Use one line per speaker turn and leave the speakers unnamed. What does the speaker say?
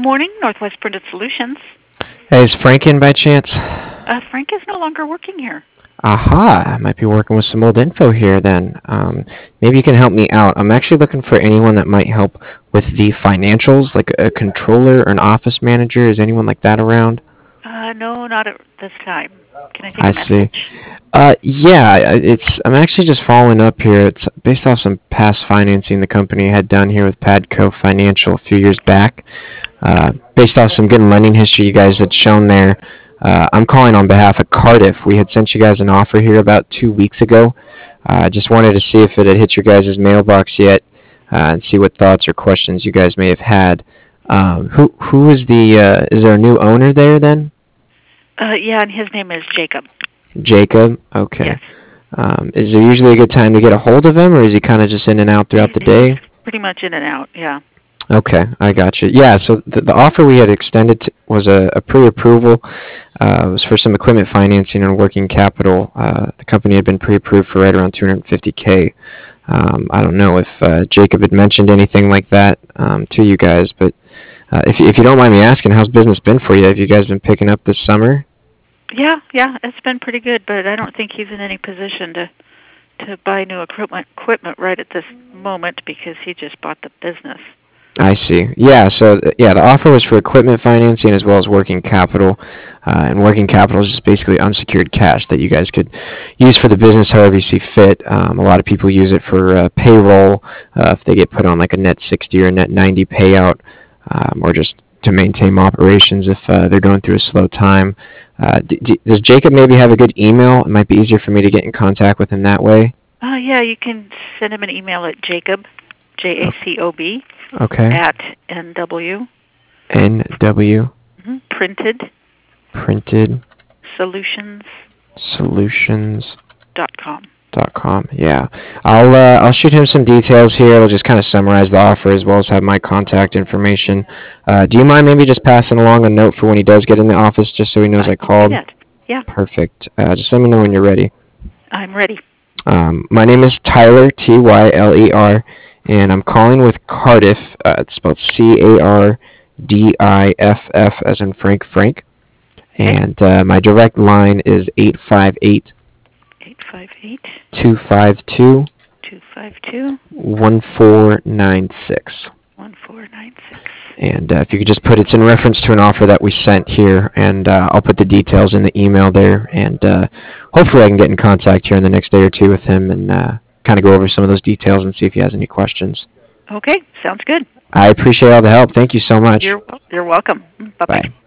morning, Northwest Printed Solutions.
Hey, is Frank in by chance?
Frank is no longer working here.
Aha, I might be working with some old info here then. Maybe you can help me out. I'm actually looking for anyone that might help with the financials, like a controller or an office manager. Is anyone like that around?
No, not at this time. Can I take
I
a
see.
message?
I'm actually just following up here. It's based off some past financing the company had done here with Padco Financial a few years back. Based off some good lending history you guys had shown there. I'm calling on behalf of Cardiff. We had sent you guys an offer here about 2 weeks ago. Just wanted to see if it had hit your guys' mailbox yet, and see what thoughts or questions you guys may have had. Who is is there a new owner there then?
Yeah, and his name is Jacob.
Jacob? Okay.
Yes.
Is there usually a good time to get a hold of him, or is he kind of just in and out throughout the
He's
day?
pretty much in and out, yeah.
Okay, I got you. Yeah, so the offer we had extended was a pre-approval. It was for some equipment financing and working capital. The company had been pre-approved for right around 250K. I don't know if Jacob had mentioned anything like that to you guys, but if you don't mind me asking, how's business been for you? Have you guys been picking up this summer?
Yeah, it's been pretty good, but I don't think he's in any position to buy new equipment right at this moment because he just bought the business.
I see. Yeah, so the offer was for equipment financing as well as working capital, and working capital is just basically unsecured cash that you guys could use for the business however you see fit. A lot of people use it for payroll if they get put on like a net 60 or a net 90 payout, or just to maintain operations if they're going through a slow time. Does Jacob maybe have a good email? It might be easier for me to get in contact with him that way.
Yeah, you can send him an email at Jacob, Jacob,
Okay.
at NW,
NW
printed
printed
solutions
solutions.com.
.com.
Yeah, I'll shoot him some details here. It'll just kind of summarize the offer as well as have my contact information. Do you mind maybe just passing along a note for when he does get in the office, just so he knows I
I can do
called?
that. Yeah,
Perfect. Just let me know when you're ready.
I'm ready.
My name is Tyler, Tyler, and I'm calling with Cardiff. It's spelled Cardiff, as in Frank.
Okay.
And my direct line is 858
858
252
252
1496.
1496.
And if you could just put it's in reference to an offer that we sent here, and I'll put the details in the email there, and hopefully I can get in contact here in the next day or two with him and kind of go over some of those details and see if he has any questions.
Okay, sounds good.
I appreciate all the help. Thank you so much.
You're welcome. Bye-bye.
Bye.